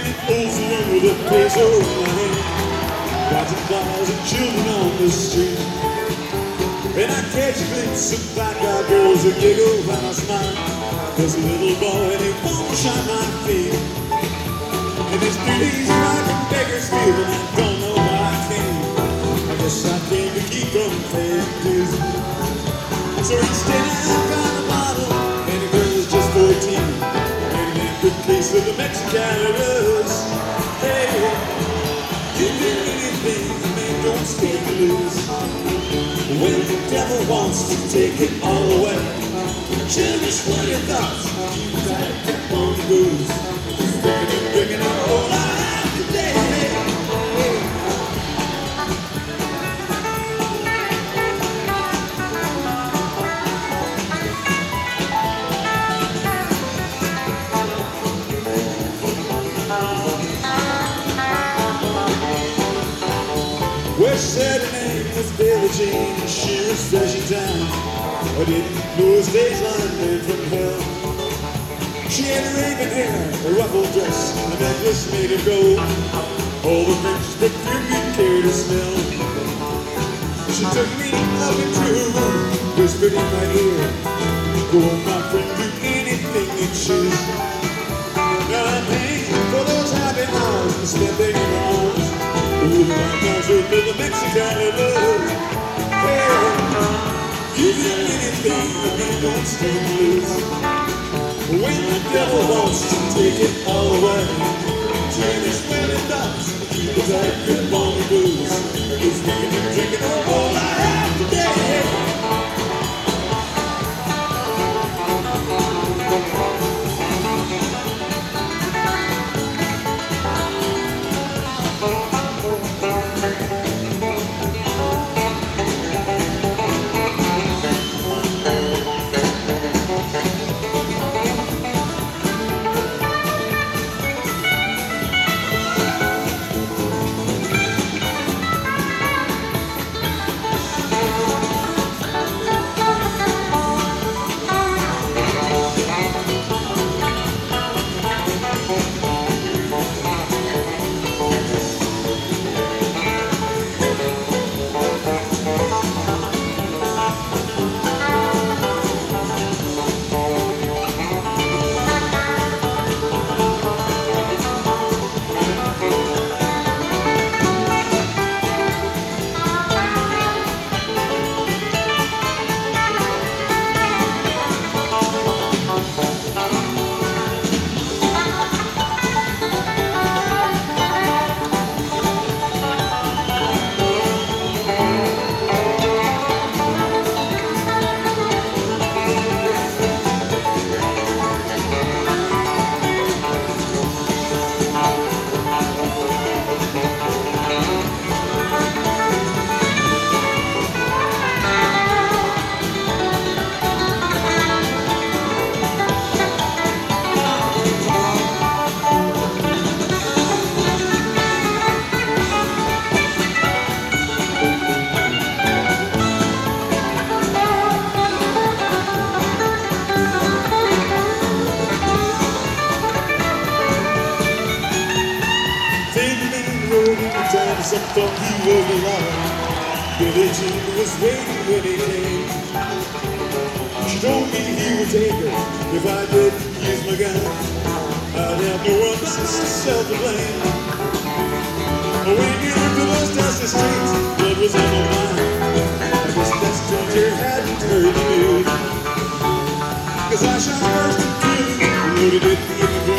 Old woman with a peso in her hand, watching cars and children on the street. And I catch a glimpse of black-eyed girls who giggle when I smile. There's a little boy and he won't shine my feet. And there's 3 days right in Bakersfield and I don't know why I came. I guess I came to keep from paying dues. So each day I got a bottle and the girl is just 14. And in a good case of the Mexicanas. Hey, you do anything, the man don't stand to lose. When the devil wants to take it all away, tell us what your thoughts. You gotta keep on the booze. Drinking all I have today. Well, she said her name was Billie Jean, and she was fresh in town. I didn't know her stage line man from hell. She had a raven hair, a ruffled dress, and a necklace made of gold. All the French perfume you'd care to smell. She took me up into her room, whispered in my ear, "Go on, my friend, do anything you choose. Now I'm paying for those happy hours and stepping in her arms. Ooh, my gosh, with the Mexican love. Hey, you do anything, the man don't stand to lose. When the devil wants to take it all away, turn his smelling dots, keep the tight grip on the booze. It's making him drinking all I have today." Some thought he was alive. Billie Jean was waiting when he came. She told me he would take her if I didn't use my gun. I'd have no one but myself to blame. When you looked at those dusty streets, blood was on my mind. I guess that stranger hadn't heard the news. 'Cause I shot first and two, loaded it in the ground.